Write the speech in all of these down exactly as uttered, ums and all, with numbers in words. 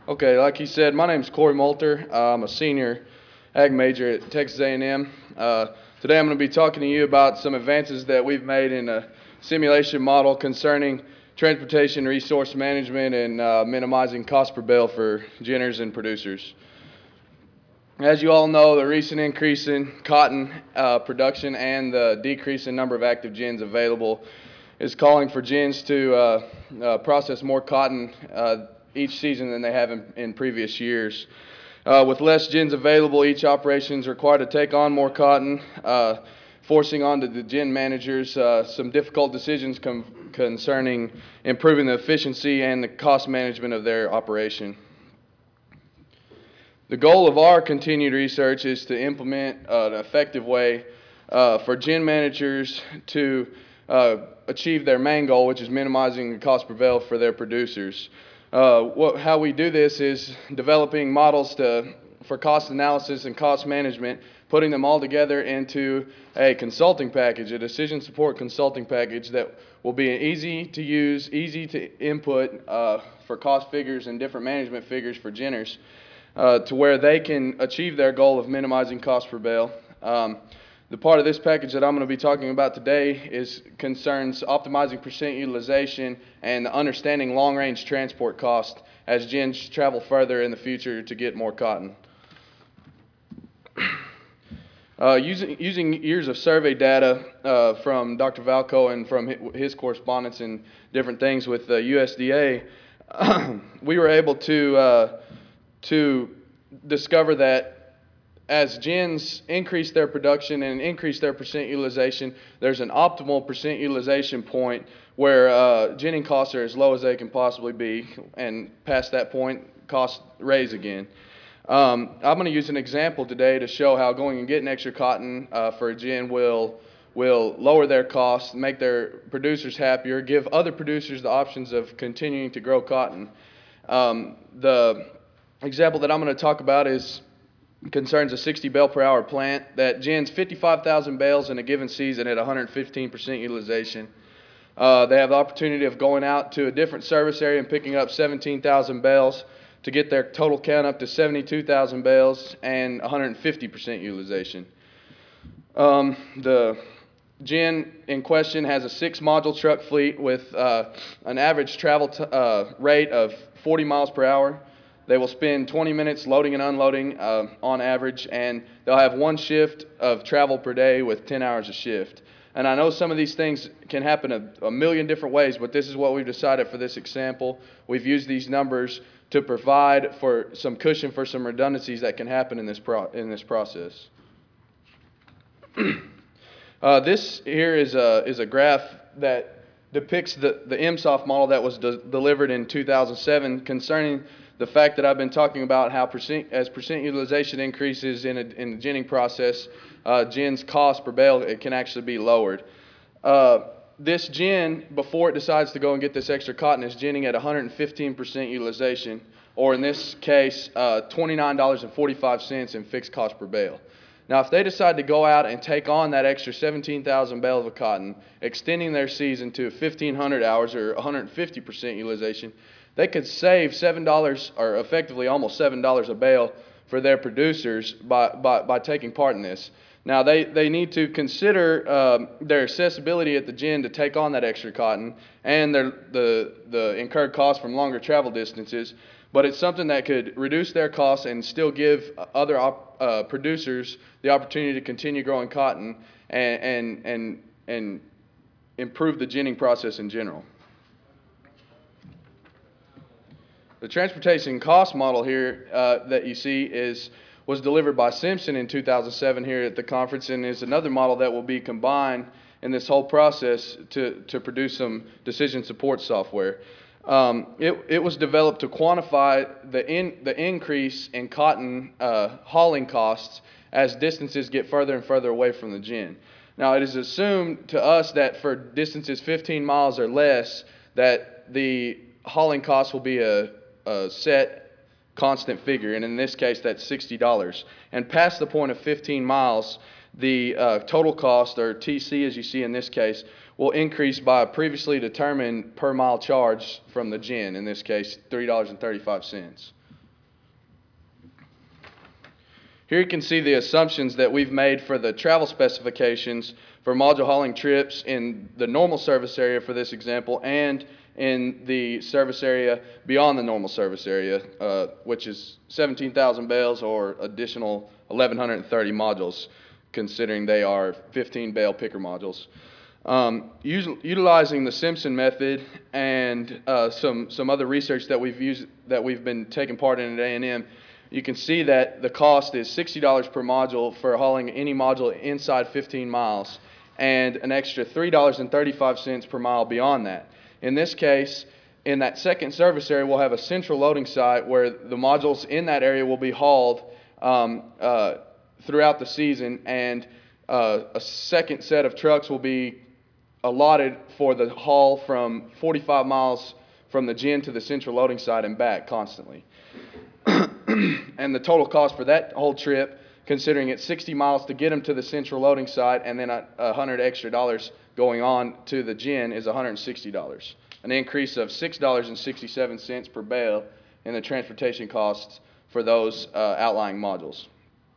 Okay, like you said, my name's Corey Moulter. Uh, I'm a senior ag major at Texas A and M. Uh, today I'm going to be talking to you about some advances that we've made in a simulation model concerning transportation resource management and uh, minimizing cost per bale for ginners and producers. As you all know, the recent increase in cotton uh, production and the decrease in number of active gins available is calling for gins to uh, uh, process more cotton uh, each season than they have in, in previous years. Uh, with less gins available, each operation is required to take on more cotton, uh, forcing onto the gin managers uh, some difficult decisions concerning improving the efficiency and the cost management of their operation. The goal of our continued research is to implement uh, an effective way uh, for gin managers to uh, achieve their main goal, which is minimizing the cost per bale for their producers. Uh, what, how we do this is developing models to, for cost analysis and cost management, putting them all together into a consulting package, a decision support consulting package that will be easy to use, easy to input uh, for cost figures and different management figures for ginners. Uh, to where they can achieve their goal of minimizing cost per bale. Um, the part of this package that I'm going to be talking about today is concerns optimizing percent utilization and understanding long-range transport cost as gins travel further in the future to get more cotton. Uh, using, using years of survey data uh, from Doctor Valco and from his correspondence and different things with the U S D A, we were able to uh, to discover that as gins increase their production and increase their percent utilization, there's an optimal percent utilization point where uh, ginning costs are as low as they can possibly be, and past that point, costs raise again. Um, I'm going to use an example today to show how going and getting extra cotton uh, for a gin will will lower their costs, make their producers happier, give other producers the options of continuing to grow cotton. Um, the example that I'm going to talk about is concerns a sixty bale per hour plant that gins fifty-five thousand bales in a given season at one hundred fifteen percent utilization. Uh, they have the opportunity of going out to a different service area and picking up seventeen thousand bales to get their total count up to seventy-two thousand bales and one hundred fifty percent utilization. Um, the gin in question has a six module truck fleet with uh, an average travel t uh, rate of forty miles per hour. They will spend twenty minutes loading and unloading uh, on average, and they'll have one shift of travel per day with ten hours a shift. And I know some of these things can happen a, a million different ways, but this is what we've decided for this example. We've used these numbers to provide for some cushion for some redundancies that can happen in this, pro in this process. Uh, this here is a, is a graph that depicts the, the M SOF model that was de delivered in two thousand seven concerning the fact that I've been talking about how percent, as percent utilization increases in, a, in the ginning process, uh, gin's cost per bale, it can actually be lowered. Uh, this gin, before it decides to go and get this extra cotton, is ginning at one hundred fifteen percent utilization, or in this case, uh, twenty-nine dollars and forty-five cents in fixed cost per bale. Now, if they decide to go out and take on that extra seventeen thousand bales of cotton, extending their season to fifteen hundred hours or one hundred fifty percent utilization, they could save seven dollars, or effectively almost seven dollars a bale for their producers by, by, by taking part in this. Now, they, they need to consider um, their accessibility at the gin to take on that extra cotton and their, the, the incurred costs from longer travel distances, but it's something that could reduce their costs and still give other op, uh, producers the opportunity to continue growing cotton and, and, and, and improve the ginning process in general. The transportation cost model here uh, that you see is was delivered by Simpson in two thousand seven here at the conference, and is another model that will be combined in this whole process to, to produce some decision support software. Um, it, it was developed to quantify the, in, the increase in cotton uh, hauling costs as distances get further and further away from the gin. Now, it is assumed to us that for distances fifteen miles or less that the hauling costs will be a, a set constant figure, and in this case that's sixty dollars. And past the point of fifteen miles, the uh, total cost, or T C as you see in this case, will increase by a previously determined per mile charge from the gin, in this case three dollars and thirty-five cents. Here you can see the assumptions that we've made for the travel specifications for module hauling trips in the normal service area for this example, and in the service area beyond the normal service area, uh, which is seventeen thousand bales or additional eleven thirty modules, considering they are fifteen bale picker modules. Um, us- utilizing the Simpson method and uh, some some other research that we've used that we've been taking part in at A and M, you can see that the cost is sixty dollars per module for hauling any module inside fifteen miles, and an extra three dollars and thirty-five cents per mile beyond that. In this case, in that second service area, we'll have a central loading site where the modules in that area will be hauled um, uh, throughout the season, and uh, a second set of trucks will be allotted for the haul from forty-five miles from the gin to the central loading site and back constantly. And the total cost for that whole trip, considering it's sixty miles to get them to the central loading site and then a, a hundred extra dollars going on to the gin, is one hundred sixty dollars, an increase of six dollars and sixty-seven cents per bale in the transportation costs for those uh, outlying modules.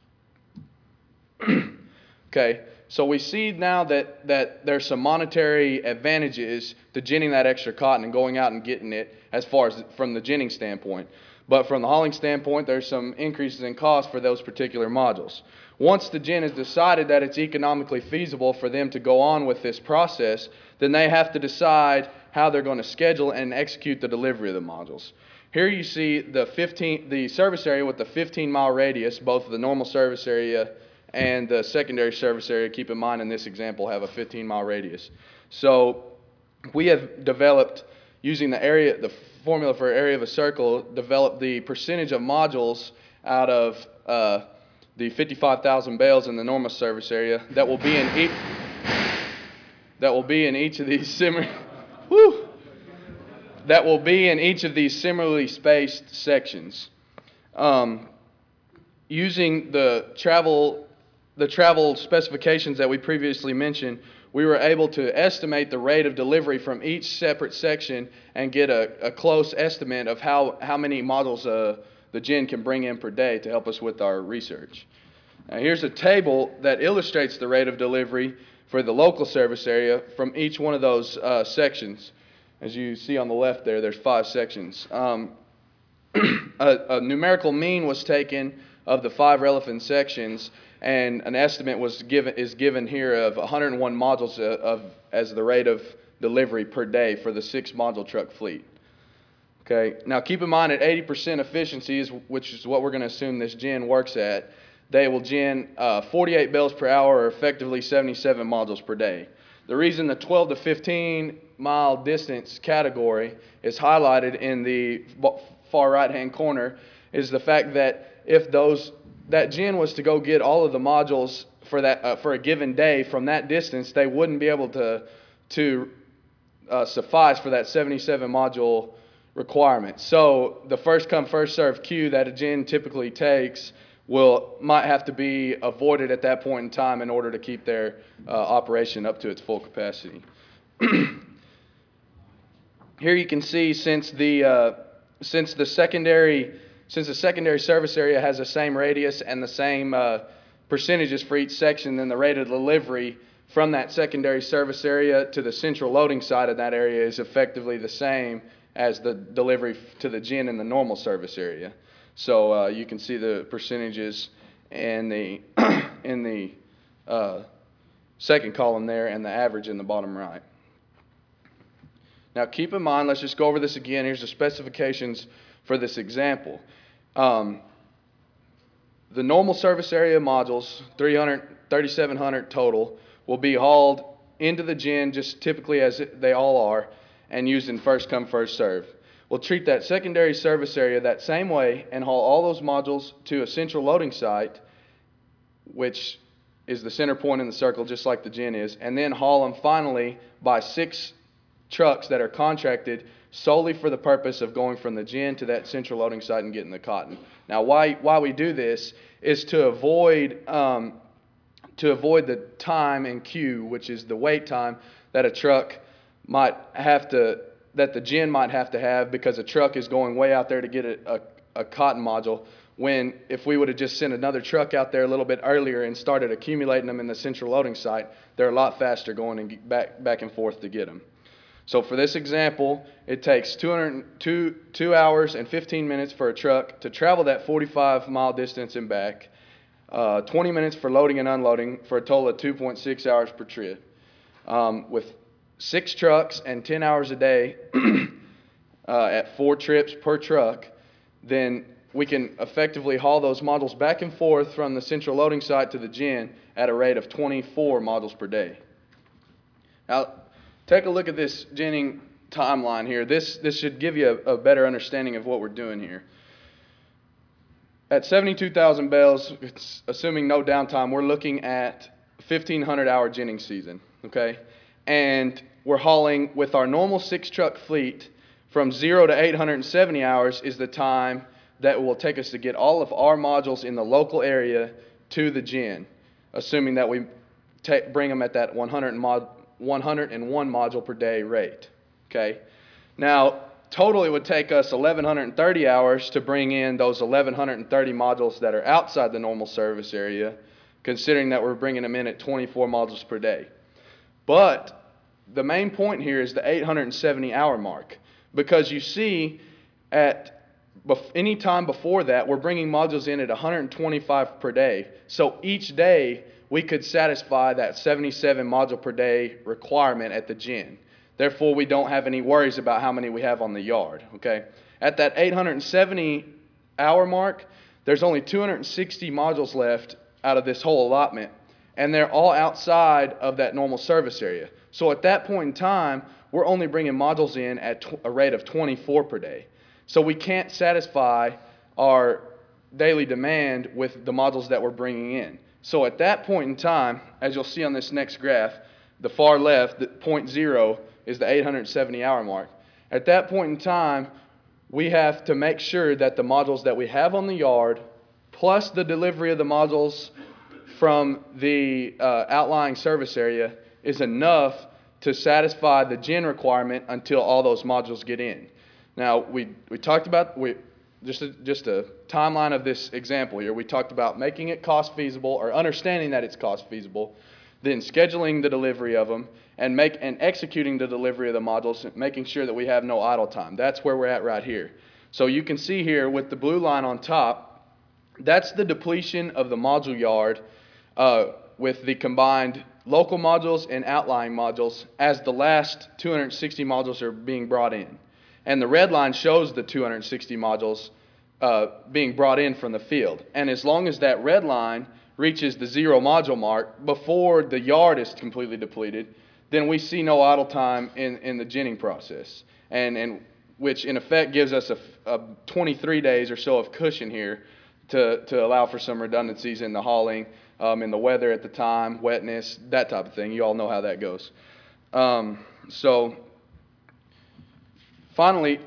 Okay, so we see now that, that there's some monetary advantages to ginning that extra cotton and going out and getting it as far as from the ginning standpoint. But from the hauling standpoint, there's some increases in cost for those particular modules. Once the gin has decided that it's economically feasible for them to go on with this process, then they have to decide how they're going to schedule and execute the delivery of the modules. Here you see the fifteen, the service area with the fifteen mile radius, both the normal service area and the secondary service area, keep in mind in this example, have a fifteen mile radius. So we have developed, using the area, the formula for area of a circle, developed the percentage of modules out of uh, the fifty-five thousand bales in the normal service area that will be in each, that will be in each of these similar, whew, that will be in each of these similarly spaced sections. Um, using the travel the travel specifications that we previously mentioned, we were able to estimate the rate of delivery from each separate section and get a, a close estimate of how, how many modules uh, the gin can bring in per day to help us with our research. Now, here's a table that illustrates the rate of delivery for the local service area from each one of those uh, sections. As you see on the left there, there's five sections. Um, a, a numerical mean was taken of the five relevant sections, and an estimate was given is given here of one hundred one modules of, of as the rate of delivery per day for the six module truck fleet. Okay, now keep in mind at eighty percent efficiency, is, which is what we're going to assume this gin works at, they will gin uh, forty-eight bales per hour, or effectively seventy-seven modules per day. The reason the twelve to fifteen mile distance category is highlighted in the far right hand corner is the fact that if those that gin was to go get all of the modules for that uh, for a given day from that distance, they wouldn't be able to to uh, suffice for that seventy-seven module requirement. So the first come first serve queue that a gin typically takes will might have to be avoided at that point in time in order to keep their uh, operation up to its full capacity. Here you can see since the uh, since the secondary Since the secondary service area has the same radius and the same uh, percentages for each section, then the rate of delivery from that secondary service area to the central loading site of that area is effectively the same as the delivery to the gin in the normal service area. So uh, you can see the percentages in the, in the uh, second column there and the average in the bottom right. Now keep in mind, let's just go over this again. Here's the specifications for this example. Um, the normal service area modules, three hundred, thirty-seven hundred total, will be hauled into the gin just typically as it, they all are, and used in first come first serve. We'll treat that secondary service area that same way and haul all those modules to a central loading site, which is the center point in the circle just like the gin is, and then haul them finally by six trucks that are contracted solely for the purpose of going from the gin to that central loading site and getting the cotton. Now, why why we do this is to avoid um, to avoid the time in queue, which is the wait time that a truck might have to that the gin might have to have because a truck is going way out there to get a, a, a cotton module. when if we would have just sent another truck out there a little bit earlier and started accumulating them in the central loading site, they're a lot faster going and get back, back and forth to get them. So for this example, it takes two, hundred, two, two hours and fifteen minutes for a truck to travel that forty-five mile distance and back, uh, twenty minutes for loading and unloading for a total of two point six hours per trip. Um, with six trucks and ten hours a day uh, at four trips per truck, then we can effectively haul those modules back and forth from the central loading site to the gen at a rate of twenty-four modules per day. Now, take a look at this genning timeline here. This, this should give you a, a better understanding of what we're doing here. At seventy-two thousand bales, it's assuming no downtime, we're looking at fifteen hundred hour genning season, okay? And we're hauling with our normal six truck fleet from zero to eight hundred seventy hours is the time that it will take us to get all of our modules in the local area to the gen, assuming that we take, bring them at that one hundred mod, one hundred one module per day rate, okay? Now, total it would take us eleven thirty hours to bring in those eleven thirty modules that are outside the normal service area, considering that we're bringing them in at twenty-four modules per day. But the main point here is the eight hundred seventy hour mark, because you see at any time before that, we're bringing modules in at one hundred twenty-five per day. So each day, we could satisfy that seventy-seven module per day requirement at the gen. Therefore, we don't have any worries about how many we have on the yard, okay? At that eight hundred seventy hour mark, there's only two hundred sixty modules left out of this whole allotment, and they're all outside of that normal service area. So at that point in time, we're only bringing modules in at a rate of twenty-four per day. So we can't satisfy our daily demand with the modules that we're bringing in. So at that point in time, as you'll see on this next graph, the far left, the point zero, is the eight hundred seventy hour mark. At that point in time, we have to make sure that the modules that we have on the yard, plus the delivery of the modules from the uh, outlying service area, is enough to satisfy the gen requirement until all those modules get in. Now, we, we talked about, we, just, a, just a timeline of this example here, we talked about making it cost feasible, or understanding that it's cost feasible, then scheduling the delivery of them, and, make, and executing the delivery of the modules, making sure that we have no idle time. That's where we're at right here. So you can see here with the blue line on top, that's the depletion of the module yard uh, with the combined local modules and outlying modules as the last two hundred sixty modules are being brought in. And the red line shows the two hundred sixty modules uh, being brought in from the field. And as long as that red line reaches the zero module mark before the yard is completely depleted, then we see no idle time in, in the genning process, and, and which in effect gives us a, a twenty-three days or so of cushion here to, to allow for some redundancies in the hauling, um, in the weather at the time, wetness, that type of thing. You all know how that goes. Um, so finally,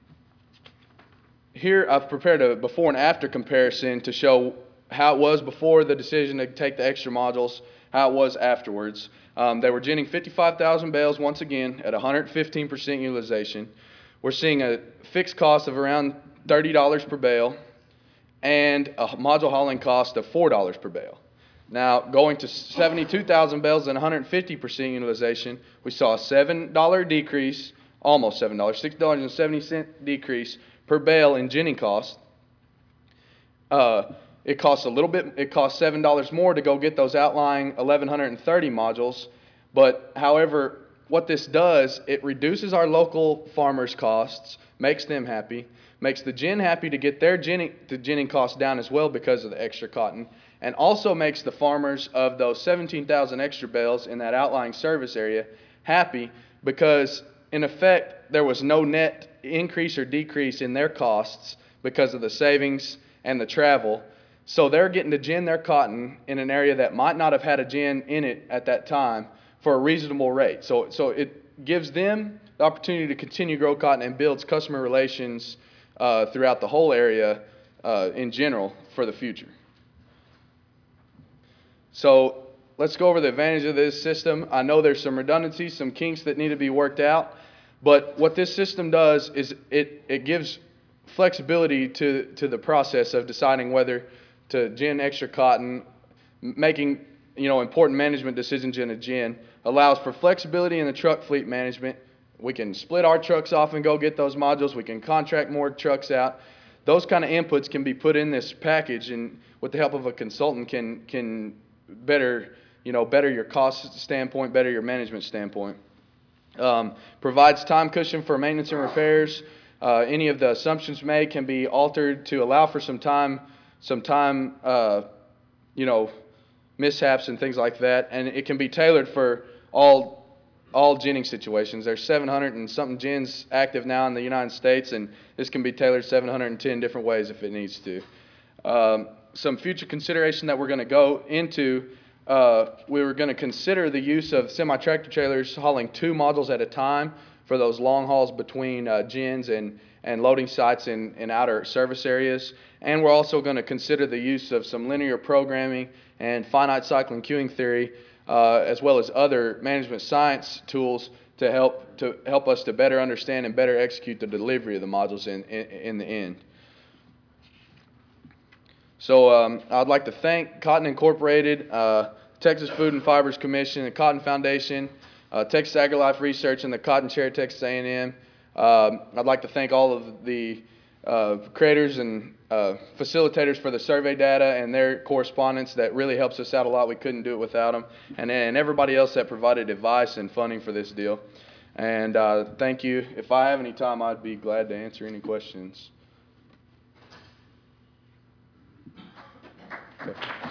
here I've prepared a before and after comparison to show how it was before the decision to take the extra modules, how it was afterwards. Um, they were genning fifty-five thousand bales once again at one hundred fifteen percent utilization. We're seeing a fixed cost of around thirty dollars per bale and a module hauling cost of four dollars per bale. Now, going to seventy-two thousand bales and one hundred fifty percent utilization, we saw a seven dollar decrease, almost seven dollars, six dollars and seventy cents decrease per bale in genning cost. Uh, It costs a little bit, it costs seven dollars more to go get those outlying eleven thirty modules. But however, what this does, it reduces our local farmers' costs, makes them happy, makes the gen happy to get their genning, the genning costs down as well because of the extra cotton, and also makes the farmers of those seventeen thousand extra bales in that outlying service area happy because, in effect, there was no net increase or decrease in their costs because of the savings and the travel. So they're getting to gen their cotton in an area that might not have had a gen in it at that time for a reasonable rate. So, so it gives them the opportunity to continue to grow cotton and builds customer relations uh, throughout the whole area uh, in general for the future. So let's go over the advantage of this system. I know there's some redundancies, some kinks that need to be worked out, but what this system does is it, it gives flexibility to, to the process of deciding whether to gin extra cotton, making you know important management decisions in a gin, allows for flexibility in the truck fleet management. We can split our trucks off and go get those modules. We can contract more trucks out. Those kind of inputs can be put in this package, and with the help of a consultant can can better you know better your cost standpoint, better your management standpoint. Um, provides time cushion for maintenance and repairs. Uh, any of the assumptions made can be altered to allow for some time, some time, uh, you know, mishaps and things like that. And it can be tailored for all, all ginning situations. There's seven hundred and something gins active now in the United States, and this can be tailored seven hundred ten different ways if it needs to. Um, some future consideration that we're going to go into. Uh, we were going to consider the use of semi-tractor trailers hauling two modules at a time for those long hauls between uh, gins and, and loading sites in, in outer service areas. And we're also going to consider the use of some linear programming and finite cycling queuing theory, uh, as well as other management science tools to help, to help us to better understand and better execute the delivery of the modules in, in, in the end. So um, I'd like to thank Cotton Incorporated, uh, Texas Food and Fibers Commission, the Cotton Foundation, uh, Texas AgriLife Research, and the Cotton Chair at Texas A and M. Um, I'd like to thank all of the uh, creators and uh, facilitators for the survey data and their correspondence. That really helps us out a lot. We couldn't do it without them. And, and everybody else that provided advice and funding for this deal. And uh, thank you. If I have any time, I'd be glad to answer any questions. Okay.